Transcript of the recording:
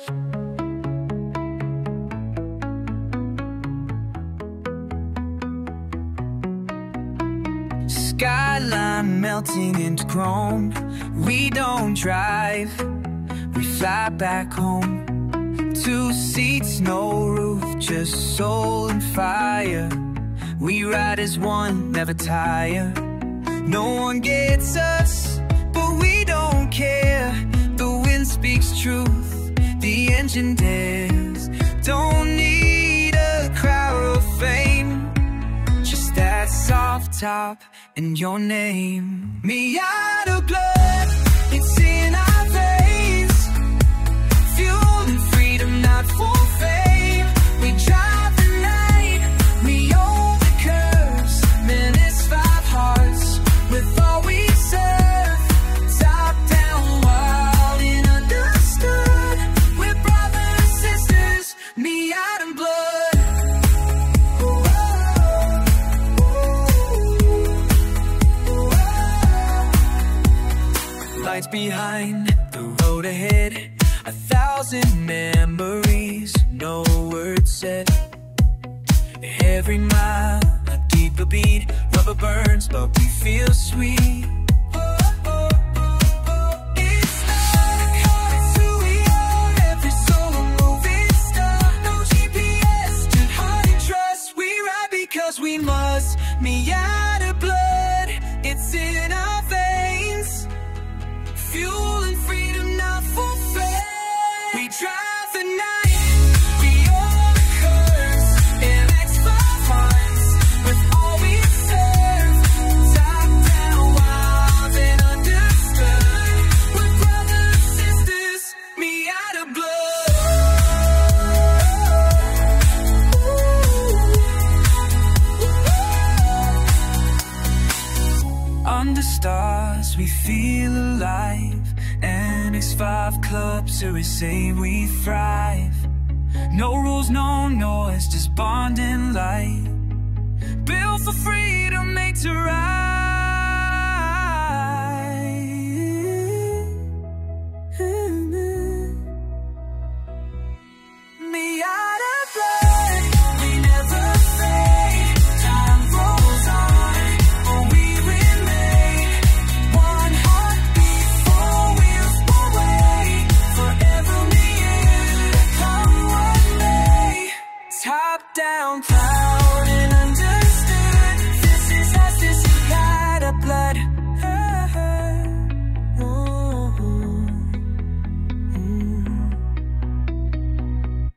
Skyline melting into chrome. We don't drive, we fly back home. 2 seats, no roof, just soul and fire. We ride as one, never tire. No one gets us, but we don't care. The wind speaks truth, the engine dares. Don't need a crowd or fame, just that soft top and your name. Me out of blood, it's in our veins. Fuel and freedom, not for fame. We drive the night, we own the curves. Man, it's 5 hearts with all we serve. Top down, wild and understood. We're brothers, sisters, me out of blood. Lights behind, the road ahead. 1,000 memories, no words said. Every mile, a deeper beat. Rubber burns, but we feel sweet. It's not it's who we are. Every soul a moving star. No GPS, just heart and trust. We ride because we must. Me out of blood, it's in our veins. Fuel and freedom, not for fame. We drive the night, we own the curves. MX-5 hearts with all we serve. Top down, wild and understood. We're brothers, sisters, me out of blood. Under stars, we feel alive. NX5 club, so we say we thrive. No rules, no noise, just bond and light. Built for freedom, made to rise.